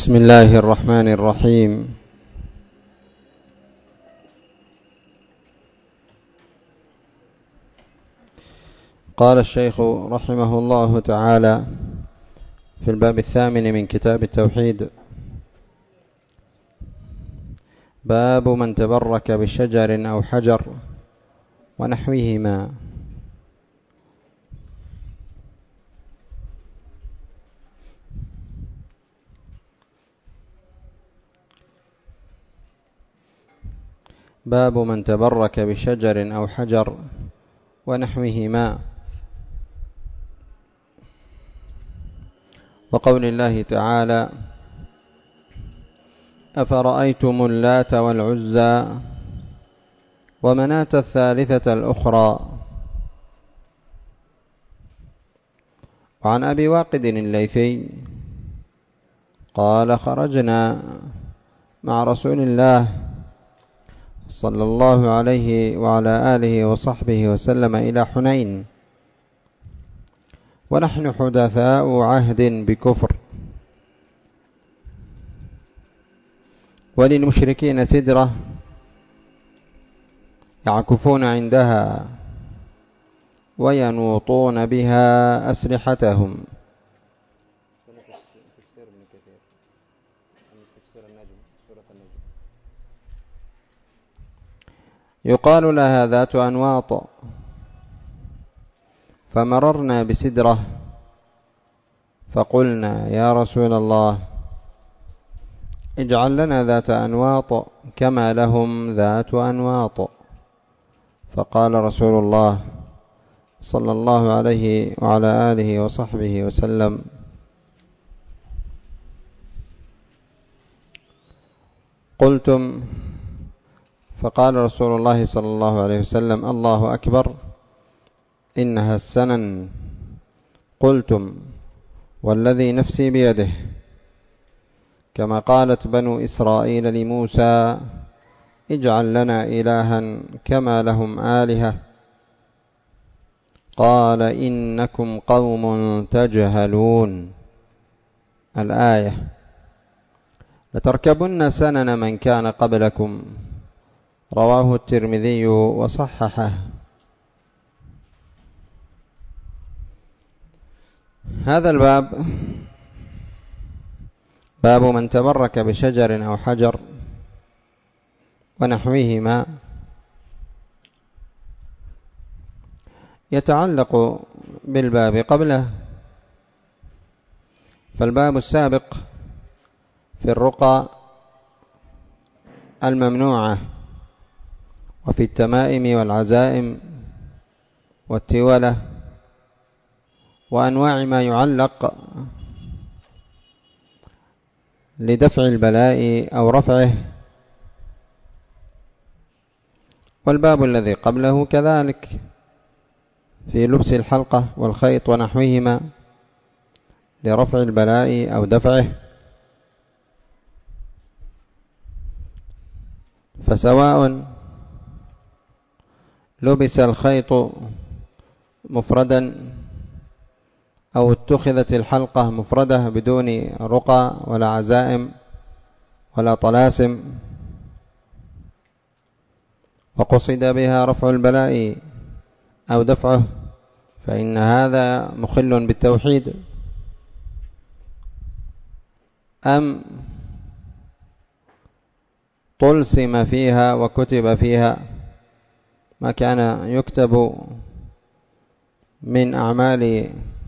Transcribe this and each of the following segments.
بسم الله الرحمن الرحيم. قال الشيخ رحمه الله تعالى في الباب 8 من كتاب التوحيد: باب من تبرك بشجر أو حجر ونحوهما. باب من تبرك بشجر أو حجر ونحوهما، وقول الله تعالى: أفرأيتم اللات والعزى ومناة الثالثة الأخرى. وعن أبي واقد الليثي قال: خرجنا مع رسول الله صلى الله عليه وعلى آله وصحبه وسلم إلى حنين ونحن حدثاء عهد بكفر، وللمشركين سدرة يعكفون عندها وينوطون بها أسلحتهم. يقال لها ذات أنواط. فمررنا بسدرة فقلنا: يا رسول الله، اجعل لنا ذات أنواط كما لهم ذات أنواط. فقال رسول الله صلى الله عليه وعلى آله وصحبه وسلم: قلتم. فقال رسول الله صلى الله عليه وسلم: الله أكبر، إنها السنن. قلتم: والذي نفسي بيده، كما قالت بنو إسرائيل لموسى: اجعل لنا إلها كما لهم آلهة. قال: إنكم قوم تجهلون. الآية: لتركبن سنن من كان قبلكم. رواه الترمذي وصححه. هذا الباب باب من تبرك بشجر أو حجر ونحوهما، يتعلق بالباب قبله. فالباب السابق في الرقى الممنوعة وفي التمائم والعزائم والتولة وأنواع ما يعلق لدفع البلاء أو رفعه. والباب الذي قبله كذلك في لبس الحلقة والخيط ونحوهما لرفع البلاء أو دفعه. فسواء لبس الخيط مفردا أو اتخذت الحلقة مفردة بدون رقى ولا عزائم ولا طلاسم، وقصد بها رفع البلاء أو دفعه، فإن هذا مخل بالتوحيد. أم طلسم فيها وكتب فيها ما كان يكتب من أعمال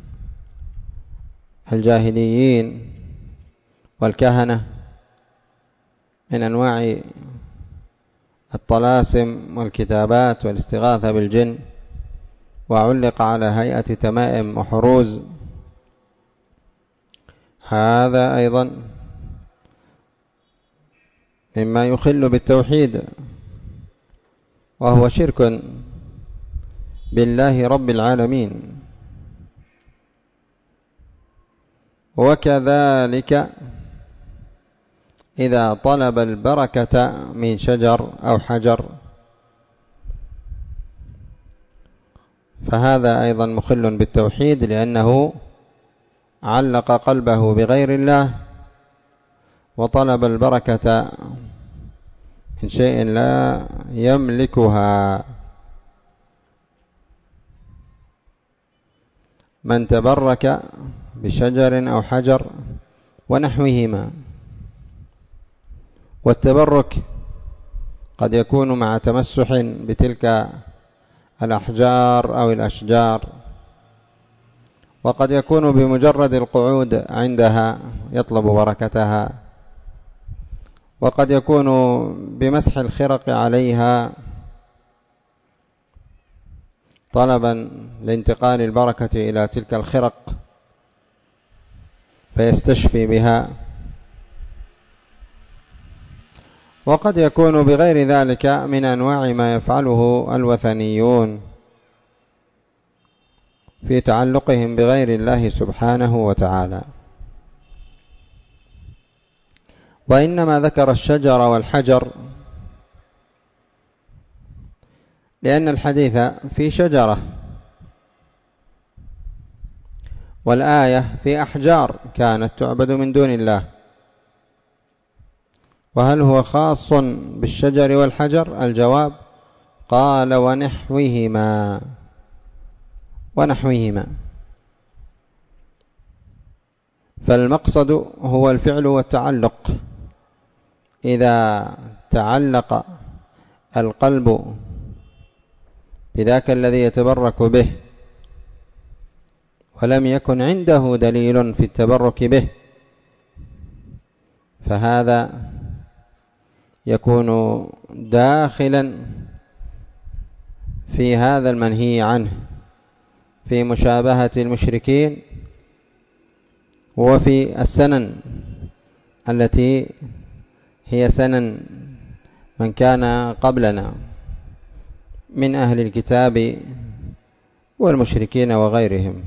الجاهليين والكهنة من أنواع الطلاسم والكتابات والاستغاثة بالجن، وعلق على هيئة تمائم وحروز. هذا أيضا مما يخل بالتوحيد، وهو شرك بالله رب العالمين. وكذلك إذا طلب البركة من شجر أو حجر فهذا أيضا مخل بالتوحيد، لأنه علق قلبه بغير الله وطلب البركة من شيء لا يملكها. من تبرك بشجر أو حجر ونحوهما. والتبرك قد يكون مع تمسح بتلك الأحجار أو الأشجار، وقد يكون بمجرد القعود عندها يطلب بركتها، وقد يكون بمسح الخرق عليها طلبا لانتقال البركة إلى تلك الخرق فيستشفي بها، وقد يكون بغير ذلك من أنواع ما يفعله الوثنيون في تعلقهم بغير الله سبحانه وتعالى. وإنما ذكر الشجر والحجر لأن الحديث في شجرة، والآية في أحجار كانت تعبد من دون الله. وهل هو خاص بالشجر والحجر؟ الجواب قال ونحوهما. فالمقصد هو الفعل والتعلق. إذا تعلق القلب بذاك الذي يتبرك به ولم يكن عنده دليل في التبرك به، فهذا يكون داخلا في هذا المنهي عنه، في مشابهة المشركين وفي السنن التي هي سنن من كان قبلنا من أهل الكتاب والمشركين وغيرهم.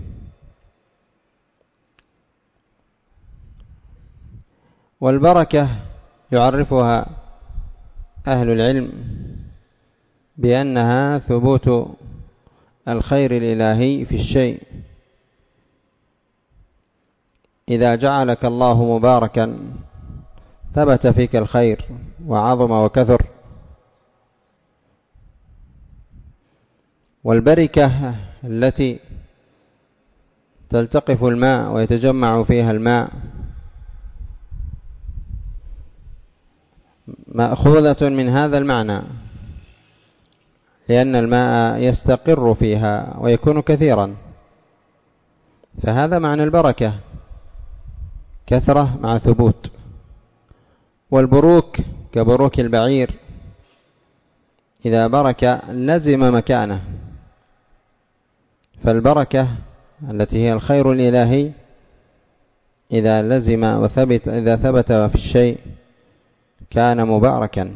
والبركة يعرفها أهل العلم بأنها ثبوت الخير الإلهي في الشيء. إذا جعلك الله مباركا ثبت فيك الخير وعظم وكثر. والبركة التي تلتقف الماء ويتجمع فيها الماء مأخوذة من هذا المعنى، لأن الماء يستقر فيها ويكون كثيرا، فهذا معنى البركة، كثرة مع ثبوت. والبروك كبروك البعير، إذا برك لزم مكانه. فالبركة التي هي الخير الإلهي إذا لزم وثبت، إذا ثبت في الشيء كان مباركا.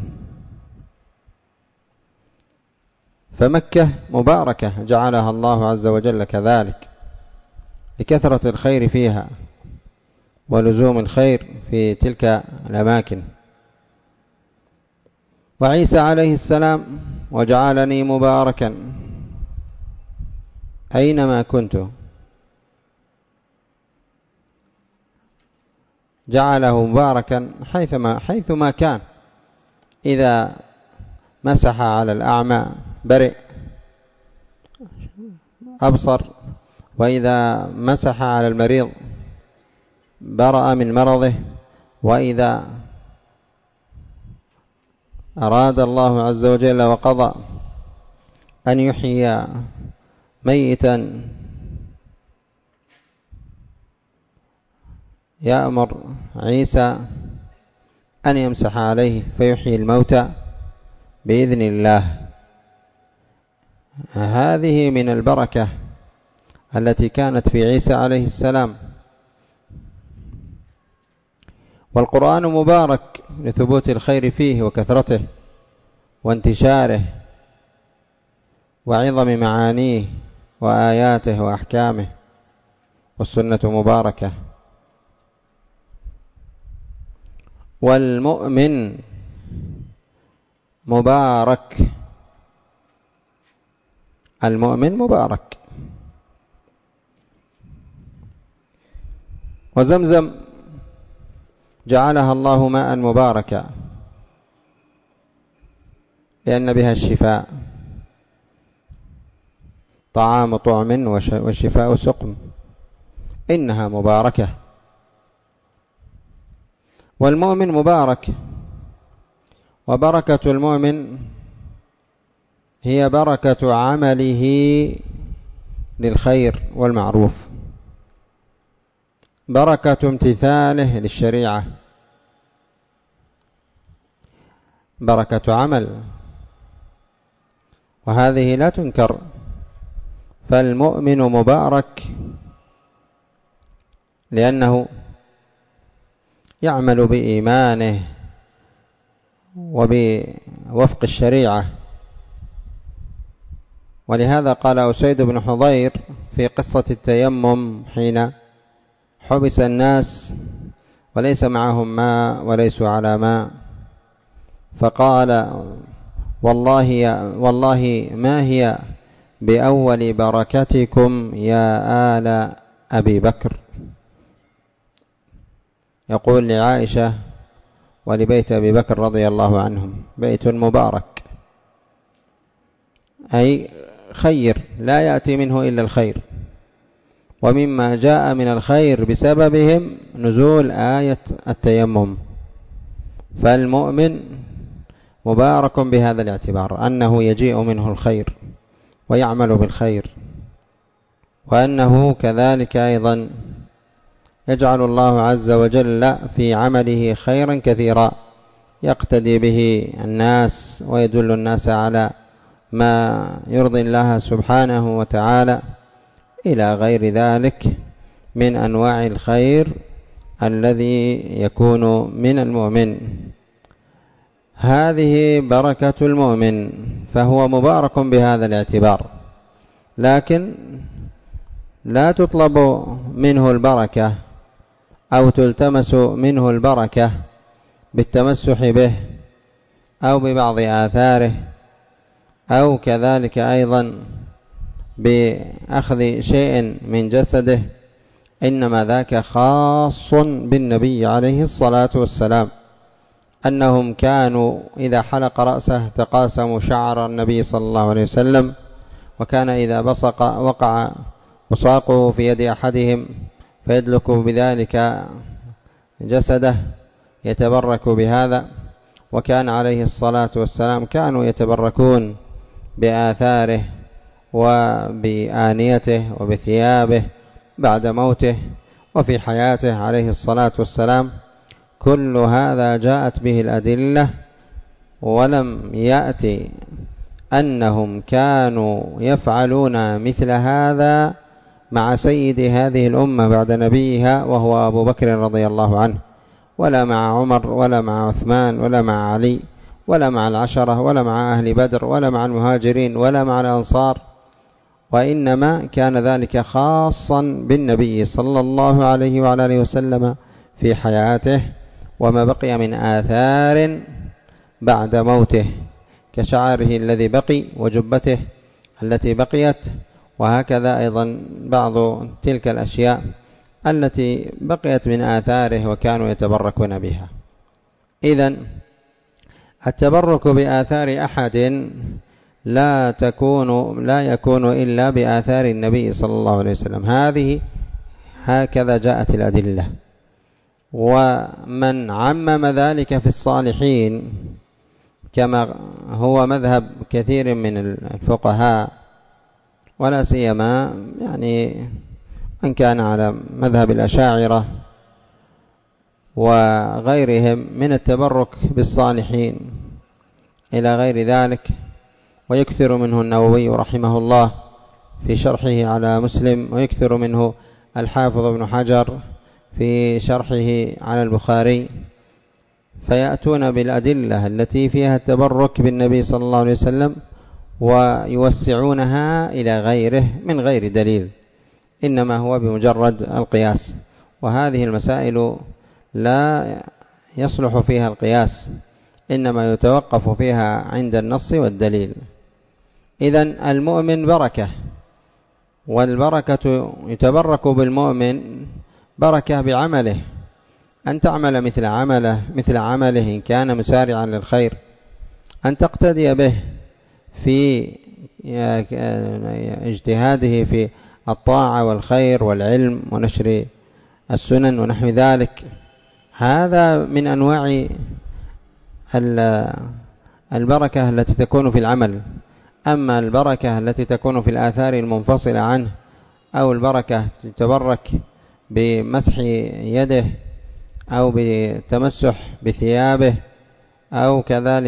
فمكة مباركة جعلها الله عز وجل كذلك لكثرة الخير فيها ولزوم الخير في تلك الأماكن. وعيسى عليه السلام وجعلني مباركا أينما كنت، جعله مباركا حيثما كان. إذا مسح على الأعمى برئ أبصر، وإذا مسح على المريض برأ من مرضه، وإذا أراد الله عز وجل وقضى أن يحيي ميتا يأمر عيسى أن يمسح عليه فيحيي الموتى بإذن الله. هذه من البركة التي كانت في عيسى عليه السلام. والقرآن مبارك لثبوت الخير فيه وكثرته وانتشاره وعظم معانيه وآياته وأحكامه. والسنة مباركة. والمؤمن مبارك، المؤمن مبارك. وزمزم جعلها الله ماء مباركا لأن بها الشفاء، طعام طعم والشفاء سقم، إنها مباركة. والمؤمن مبارك، وبركة المؤمن هي بركة عمله للخير والمعروف، بركة امتثاله للشريعة، بركة عمل، وهذه لا تنكر. فالمؤمن مبارك لأنه يعمل بإيمانه وبوفق الشريعة. ولهذا قال أسيد بن حضير في قصة التيمم حين حبس الناس وليس معهم ماء وليسوا على ماء، فقال والله ما هي بأول بركتكم يا آل أبي بكر. يقول لعائشة ولبيت أبي بكر رضي الله عنهم: بيت مبارك، أي خير لا يأتي منه إلا الخير، ومما جاء من الخير بسببهم نزول آية التيمم. فالمؤمن مبارك بهذا الاعتبار، أنه يجيء منه الخير ويعمل بالخير، وأنه كذلك أيضا يجعل الله عز وجل في عمله خيرا كثيرا يقتدي به الناس ويدل الناس على ما يرضي الله سبحانه وتعالى، إلى غير ذلك من أنواع الخير الذي يكون من المؤمن. هذه بركة المؤمن، فهو مبارك بهذا الاعتبار، لكن لا تطلب منه البركة أو تلتمس منه البركة بالتمسح به أو ببعض آثاره، أو كذلك أيضا بأخذ شيء من جسده، إنما ذاك خاص بالنبي عليه الصلاة والسلام، أنهم كانوا إذا حلق رأسه تقاسموا شعر النبي صلى الله عليه وسلم، وكان إذا بصق وقع بصاقه في يد أحدهم فيدلك بذلك جسده يتبرك بهذا. وكان عليه الصلاة والسلام كانوا يتبركون بآثاره وبآنيته وبثيابه بعد موته وفي حياته عليه الصلاة والسلام. كل هذا جاءت به الأدلة، ولم يأتي أنهم كانوا يفعلون مثل هذا مع سيد هذه الأمة بعد نبيها وهو أبو بكر رضي الله عنه، ولا مع عمر ولا مع عثمان ولا مع علي ولا مع العشرة ولا مع أهل بدر ولا مع المهاجرين ولا مع الأنصار، وإنما كان ذلك خاصا بالنبي صلى الله عليه وعلى آله وسلم في حياته، وما بقي من آثار بعد موته كشعره الذي بقي وجبته التي بقيت، وهكذا أيضا بعض تلك الأشياء التي بقيت من آثاره وكانوا يتبركون بها. إذن التبرك بآثار أحد لا يكون إلا بآثار النبي صلى الله عليه وسلم. هكذا جاءت الأدلة. ومن عمم ذلك في الصالحين كما هو مذهب كثير من الفقهاء، ولا سيما يعني من كان على مذهب الأشاعرة وغيرهم من التبرك بالصالحين إلى غير ذلك، ويكثر منه النووي رحمه الله في شرحه على مسلم، ويكثر منه الحافظ ابن حجر في شرحه على البخاري، فيأتون بالأدلة التي فيها التبرك بالنبي صلى الله عليه وسلم ويوسعونها إلى غيره من غير دليل، إنما هو بمجرد القياس. وهذه المسائل لا يصلح فيها القياس، إنما يتوقف فيها عند النص والدليل. إذن المؤمن بركة، والبركة يتبرك بالمؤمن بركة بعمله، أن تعمل مثل عمله إن كان مسارعا للخير، أن تقتدي به في اجتهاده في الطاعة والخير والعلم ونشر السنن ونحو ذلك. هذا من أنواع البركة التي تكون في العمل. أما البركة التي تكون في الآثار المنفصلة عنه، أو البركة تتبرك بمسح يده أو بتمسح بثيابه أو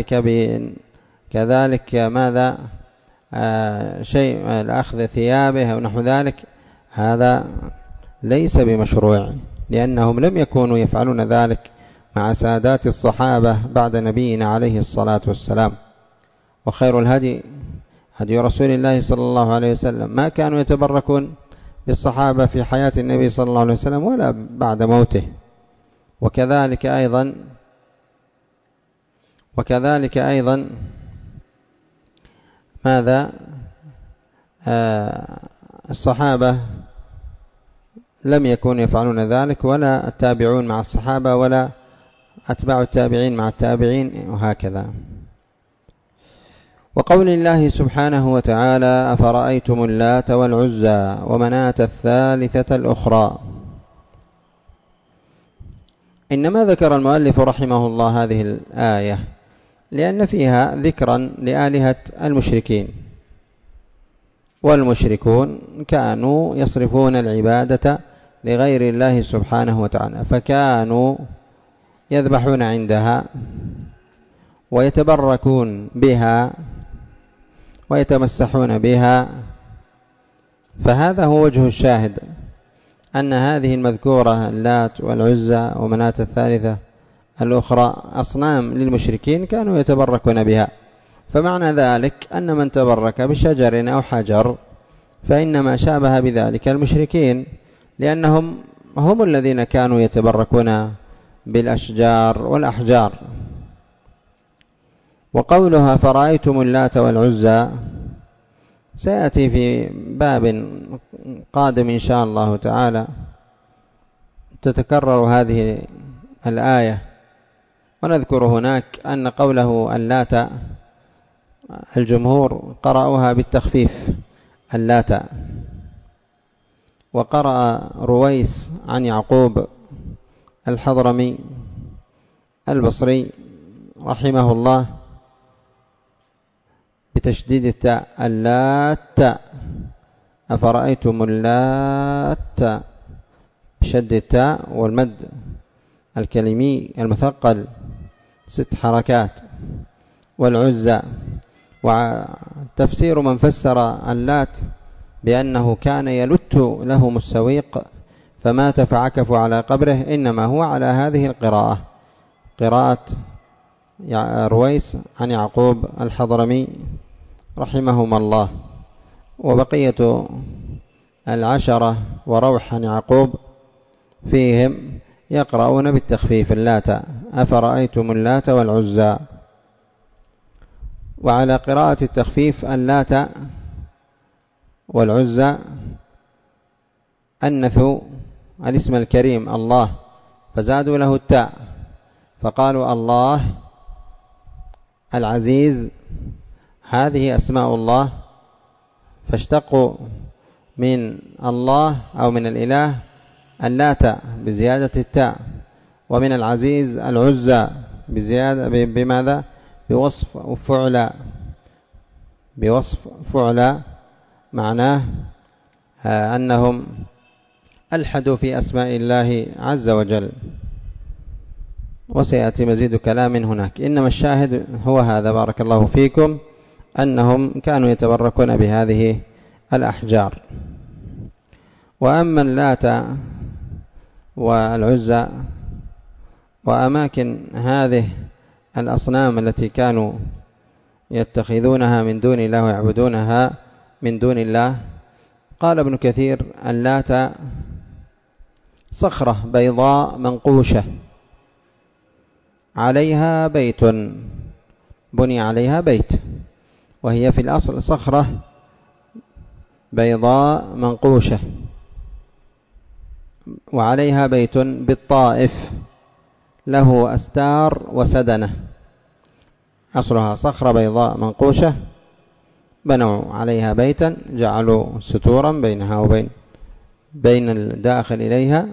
كذلك ماذا شيء الأخذ ثيابه أو نحو ذلك، هذا ليس بمشروع، لأنهم لم يكونوا يفعلون ذلك مع سادات الصحابة بعد نبينا عليه الصلاة والسلام. وخير الهدي هدي رسول الله صلى الله عليه وسلم، ما كانوا يتبركون بالصحابة في حياة النبي صلى الله عليه وسلم ولا بعد موته. وكذلك أيضا ماذا الصحابة لم يكونوا يفعلون ذلك، ولا التابعون مع الصحابة، ولا أتباع التابعين مع التابعين، وهكذا. وقول الله سبحانه وتعالى: أفرأيتم اللات والعزى ومناة الثالثة الأخرى. إنما ذكر المؤلف رحمه الله هذه الآية لأن فيها ذكرا لآلهة المشركين، والمشركون كانوا يصرفون العبادة لغير الله سبحانه وتعالى، فكانوا يذبحون عندها ويتبركون بها ويتمسحون بها. فهذا هو وجه الشاهد، أن هذه المذكورة اللات والعزى ومناة الثالثة الأخرى أصنام للمشركين كانوا يتبركون بها. فمعنى ذلك أن من تبرك بشجر أو حجر فإنما شابه بذلك المشركين، لأنهم هم الذين كانوا يتبركون بالأشجار والأحجار. وقولها فرأيتم اللات والعزى سيأتي في باب قادم إن شاء الله تعالى تتكرر هذه الآية. ونذكر هناك أن قوله اللات الجمهور قرأوها بالتخفيف اللات، وقرأ رويس عن يعقوب الحضرمي البصري رحمه الله بتشديد التاء اللات، أفرأيتم اللات بشد التاء والمد الكلمي المثقل 6 حركات، والعزى. وتفسير من فسر اللات بأنه كان يلت لهم السويق فمات فعكفوا على قبره، إنما هو على هذه القراءة، قراءة رويس عن يعقوب الحضرمي رحمهما الله. وبقية 10 وروح عن يعقوب فيهم يقرؤون بالتخفيف اللات، أفرأيتم اللات والعزى. وعلى قراءة التخفيف اللات والعزى أنثوا الاسم الكريم الله فزادوا له التاء، فقالوا الله العزيز، هذه أسماء الله، فاشتقوا من الله أو من الإله اللات بزيادة التاء، ومن العزيز العزى بزيادة بماذا؟ بوصف فعل، معناه أنهم ألحدوا في أسماء الله عز وجل. وسيأتي مزيد كلام هناك، إنما الشاهد هو هذا بارك الله فيكم، أنهم كانوا يتبركون بهذه الأحجار. وأما اللات والعزى وأماكن هذه الأصنام التي كانوا يتخذونها من دون الله ويعبدونها من دون الله، قال ابن كثير اللات صخرة بيضاء منقوشة عليها بيت، بني عليها بيت، وهي في الأصل صخرة بيضاء منقوشة وعليها بيت بالطائف، له أستار وسدنة، أصلها صخرة بيضاء منقوشة، بنوا عليها بيتا، جعلوا ستورا بينها بين الداخل إليها،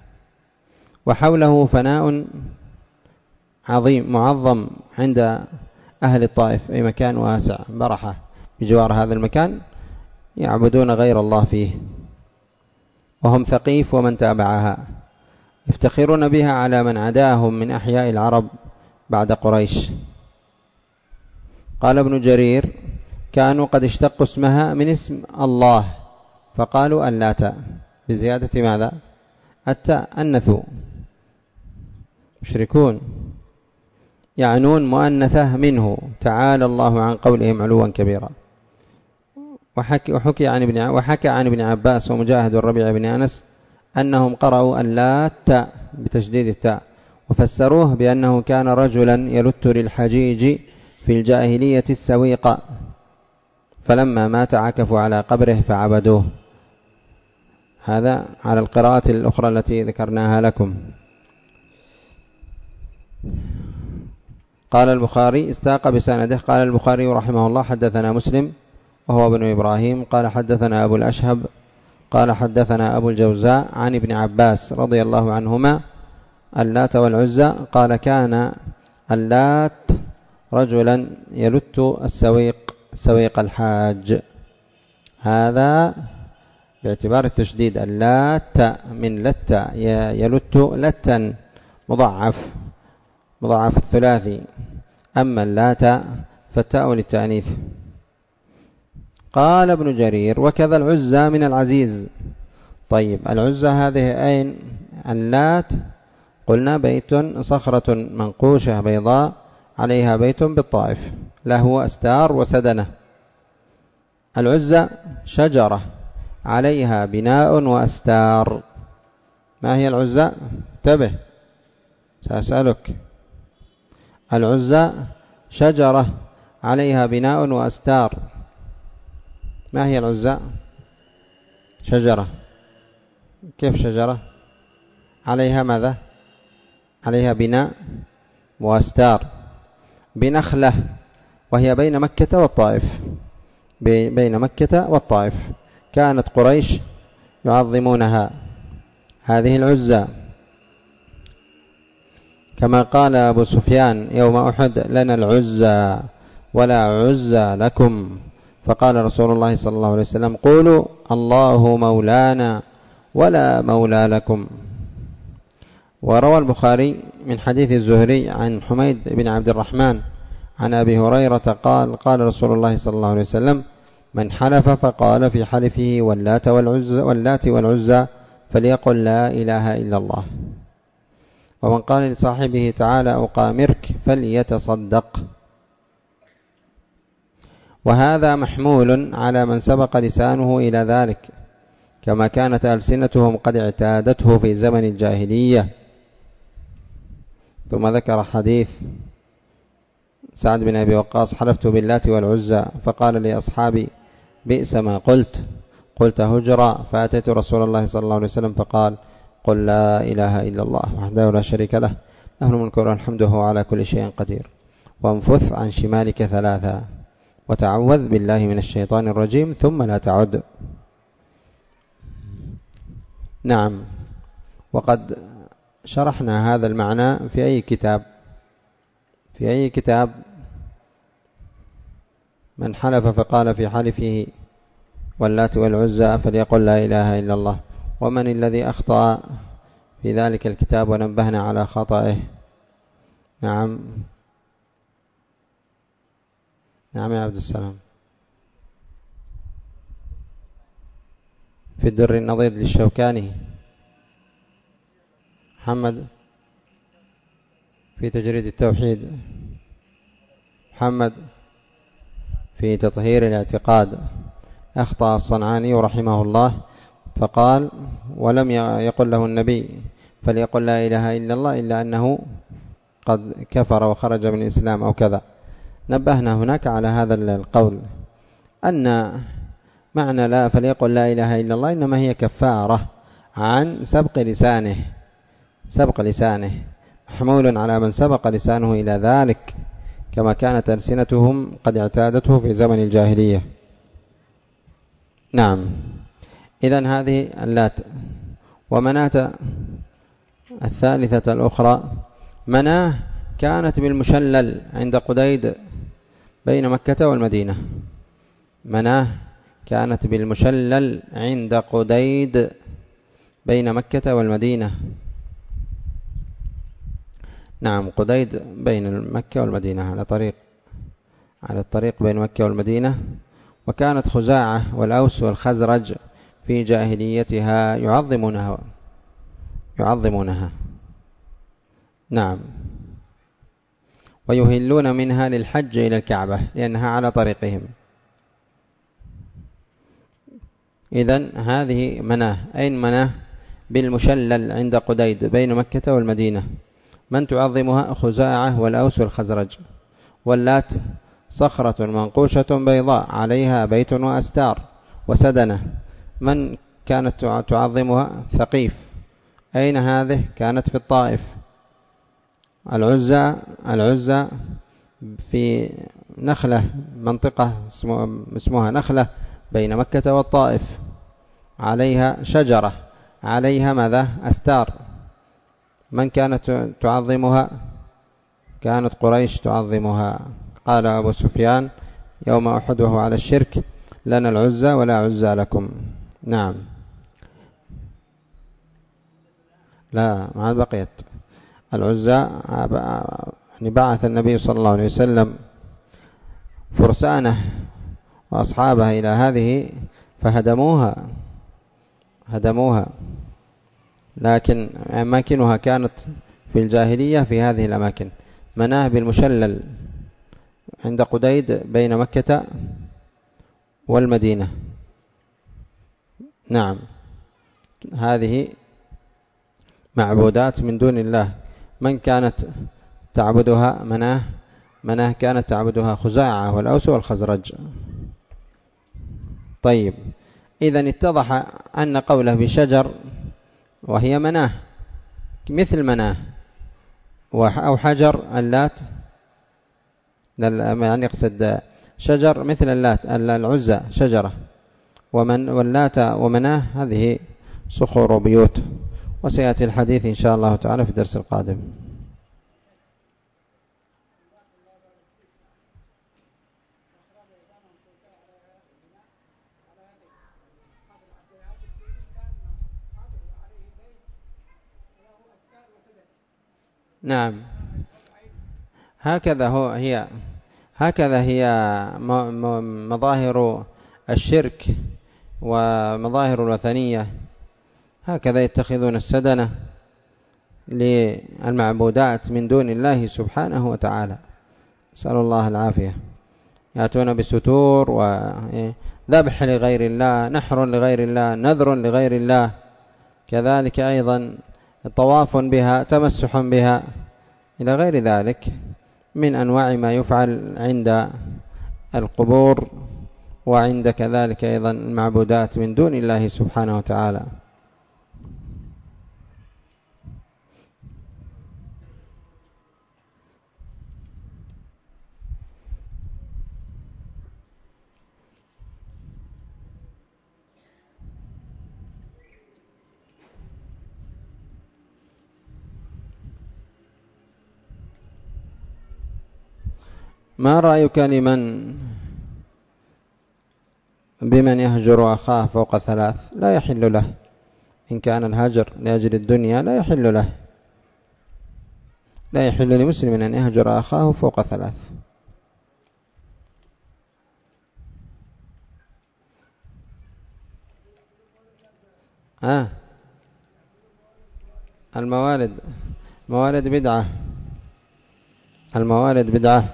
وحوله فناء عظيم معظم عند أهل الطائف، أي مكان واسع برحة بجوار هذا المكان يعبدون غير الله فيه، وهم ثقيف ومن تابعها، يفتخرون بها على من عداهم من أحياء العرب بعد قريش. قال ابن جرير: كانوا قد اشتقوا اسمها من اسم الله فقالوا اللات، بزيادة ماذا؟ التاء، أنثوا، مشركون يعنون مؤنثة منه، تعالى الله عن قولهم علوا كبيرا. وحكى عن ابن عباس ومجاهد والربيع بن أنس أنهم قرأوا اللات بتشديد التاء، وفسروه بأنه كان رجلا يلت للحجيج في الجاهلية السويق، فلما مات عكفوا على قبره فعبدوه. هذا على القراءة الأخرى التي ذكرناها لكم. قال البخاري استاق بسنده. قال البخاري رحمه الله: حدثنا مسلم وهو ابن إبراهيم قال حدثنا أبو الأشهب قال حدثنا أبو الجوزاء عن ابن عباس رضي الله عنهما اللات والعزى قال: كان اللات رجلا يلت سويق الحاج. هذا باعتبار التشديد، اللات من لت يلت لتا مضاعف الثلاثي، أما اللات فالتاء للتأنيث. قال ابن جرير: وكذا العزى من العزيز. طيب، العزى هذه أين؟ اللات قلنا بيت صخرة منقوشة بيضاء عليها بيت بالطائف، له أستار وسدنة. العزى شجرة عليها بناء وأستار. ما هي العزى؟ انتبه سأسألك. العزى شجرة عليها بناء وأستار. ما هي العزى؟ شجرة. كيف شجرة؟ عليها ماذا؟ عليها بناء وأستار، بنخلة، وهي بين مكة والطائف، بين مكة والطائف، كانت قريش يعظمونها. هذه العزى، كما قال أبو سفيان يوم أحد: لنا العزى ولا عزى لكم. فقال رسول الله صلى الله عليه وسلم: قولوا الله مولانا ولا مولى لكم. وروى البخاري من حديث الزهري عن حميد بن عبد الرحمن عن أبي هريرة قال: قال رسول الله صلى الله عليه وسلم: من حلف فقال في حلفه واللات والعزى فليقل لا إله إلا الله. ومن قال لصاحبه تعالى أقامرك فليتصدق. وهذا محمول على من سبق لسانه إلى ذلك، كما كانت ألسنتهم قد اعتادته في زمن الجاهلية. ثم ذكر حديث سعد بن أبي وقاص: حلفت باللات والعزى فقال لي أصحابي: بئس ما قلت هجرا، فأتيت رسول الله صلى الله عليه وسلم فقال: قل لا إله إلا الله وحده لا شريك له، له الملك وله الحمد وهو على كل شيء قدير، وانفث عن شمالك ثلاثا، وتعوذ بالله من الشيطان الرجيم، ثم لا تعد. نعم. وقد شرحنا هذا المعنى في أي كتاب؟ من حلف فقال في حلفه واللات والعزى فليقل لا إله إلا الله. ومن الذي أخطأ في ذلك الكتاب ونبهنا على خطئه؟ نعم يا عبد السلام. في الدر النضيد للشوكاني. محمد في تجريد التوحيد. محمد في تطهير الاعتقاد. أخطأ الصنعاني رحمه الله فقال: ولم يقل له النبي فليقل لا إله إلا الله إلا أنه قد كفر وخرج من الإسلام أو كذا. نبهنا هناك على هذا القول، أن معنى لا فليقل لا إله إلا الله إنما هي كفارة عن سبق لسانه، محمول على من سبق لسانه إلى ذلك، كما كانت ألسنتهم قد اعتادته في زمن الجاهلية. نعم. إذن هذه اللات. ومناة الثالثة الأخرى، مناه كانت بالمشلل عند قديد بين مكة والمدينة. مناه كانت بالمشلل عند قديد بين مكة والمدينة. نعم، قديد بين مكة والمدينة، على الطريق بين مكة والمدينة. وكانت خزاعة والأوس والخزرج في جاهليتها يعظمونها. نعم. ويهلون منها للحج إلى الكعبة لأنها على طريقهم. إذن هذه مناه. أين مناه؟ بالمشلل عند قديد بين مكة والمدينة. من تعظمها؟ خزاعة والأوس والخزرج. واللات صخرة منقوشة بيضاء عليها بيت وأستار وسدنة. من كانت تعظمها؟ ثقيف. أين هذه؟ كانت في الطائف. العزة في نخلة، منطقة اسمها نخلة بين مكة والطائف، عليها شجرة عليها ماذا؟ أستار. من كانت تعظمها؟ كانت قريش تعظمها. قال أبو سفيان يوم أحد وهو على الشرك: لنا العزى ولا عزى لكم. نعم. لا، ما بقيت العزى. بعث النبي صلى الله عليه وسلم فرسانه وأصحابه إلى هذه فهدموها، لكن أماكنها كانت في الجاهلية في هذه الأماكن. مناه بالمشلل عند قديد بين مكة والمدينة. نعم. هذه معبودات من دون الله. من كانت تعبدها؟ مناه كانت تعبدها خزاعة والأوس والخزرج. طيب، إذن اتضح أن قوله بشجر وهي مناه مثل مناه أو حجر اللات، يعني يقصد شجر مثل اللات، العزى شجرة، واللات ومناه هذه صخور بيوت. وسيأتي الحديث إن شاء الله تعالى في الدرس القادم. نعم. هكذا هي مظاهر الشرك ومظاهر الوثنية. هكذا يتخذون السدنة للمعبودات من دون الله سبحانه وتعالى، نسأل الله العافية. يأتون بستور وذبح لغير الله، نحر لغير الله، نذر لغير الله. كذلك أيضا طواف بها، تمسح بها، إلى غير ذلك من أنواع ما يفعل عند القبور وعند كذلك أيضا المعبودات من دون الله سبحانه وتعالى. ما رأيك بمن يهجر أخاه فوق 3؟ لا يحل له. إن كان الهجر لأجل الدنيا لا يحل له. لا يحل لمسلم أن يهجر أخاه فوق 3. الموالد بدعة. الموالد بدعة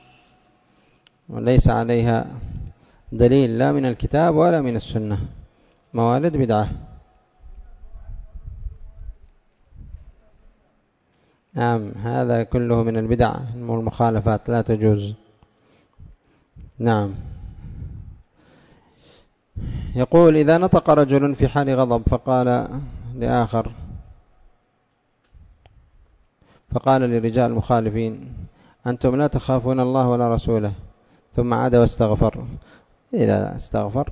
وليس عليها دليل لا من الكتاب ولا من السنة. موالد بدعة. نعم، هذا كله من البدع والمخالفات، لا تجوز. نعم. يقول: إذا نطق رجل في حال غضب فقال لآخر: فقال للرجال المخالفين: أنتم لا تخافون الله ولا رسوله، ثم عاد واستغفر. إذا استغفر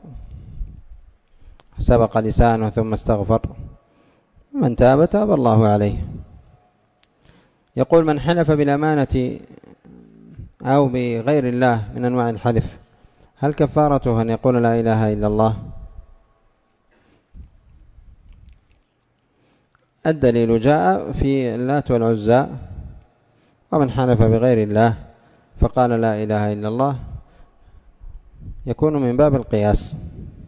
سبق لسانه ثم استغفر، من تاب تاب الله عليه. يقول: من حلف بالأمانة أو بغير الله من أنواع الحلف، هل كفارته أن يقول لا إله إلا الله؟ الدليل جاء في اللات والعزى: ومن حلف بغير الله فقال لا إله إلا الله، يكون من باب القياس.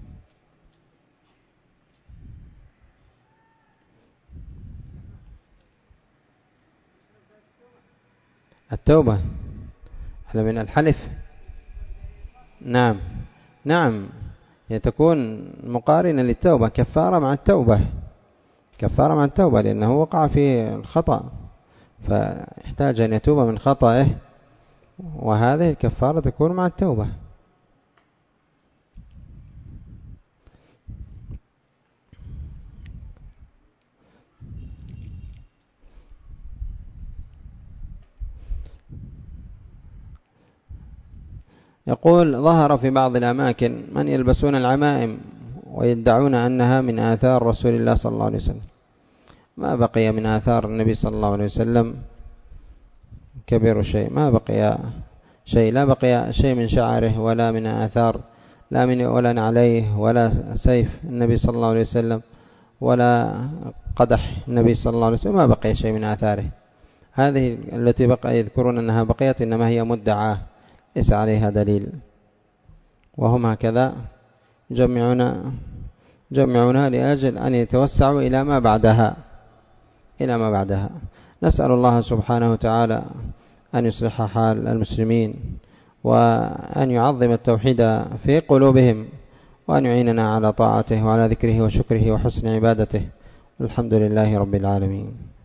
التوبة من الحلف، نعم نعم، تكون مقارنة للتوبة، كفارة مع التوبة، كفارة مع التوبة، لأنه وقع في الخطأ فيحتاج أن يتوب من خطأه، وهذه الكفارة تكون مع التوبة. يقول: ظهر في بعض الأماكن من يلبسون العمائم ويدعون أنها من آثار رسول الله صلى الله عليه وسلم. ما بقي من آثار النبي صلى الله عليه وسلم كبير شيء، ما بقي شيء، لا بقي شيء من شعره ولا من آثار، لا من ولا عليه ولا سيف النبي صلى الله عليه وسلم ولا قدح النبي صلى الله عليه وسلم، ما بقي شيء من آثاره. هذه التي بقى يذكرون أنها بقيت إنما هي مدعاة ليس عليها دليل، وهم هكذا جمعونها لأجل أن يتوسعوا إلى ما بعدها. نسأل الله سبحانه وتعالى أن يصلح حال المسلمين، وأن يعظم التوحيد في قلوبهم، وأن يعيننا على طاعته وعلى ذكره وشكره وحسن عبادته. الحمد لله رب العالمين.